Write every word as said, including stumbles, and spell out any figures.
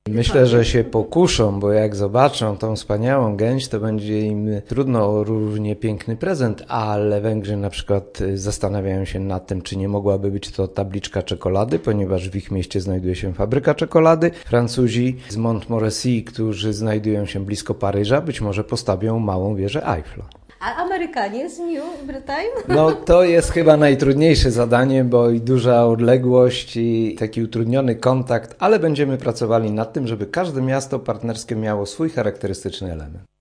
Myślę, że się pokuszą, bo jak zobaczą tą wspaniałą gęś, to będzie im trudno o równie piękny prezent, ale Węgrzy na przykład zastanawiają się nad tym, czy nie mogłaby być to tabliczka czekolady, ponieważ w ich mieście znajduje się fabryka czekolady. Francuzi z Montmorency, którzy znajdują się blisko Paryża, być może postawią małą wieżę Eiffla. A Amerykanie z New Britain? No to jest chyba najtrudniejsze zadanie, bo i duża odległość i taki utrudniony kontakt, ale będziemy pracowali nad tym, żeby każde miasto partnerskie miało swój charakterystyczny element.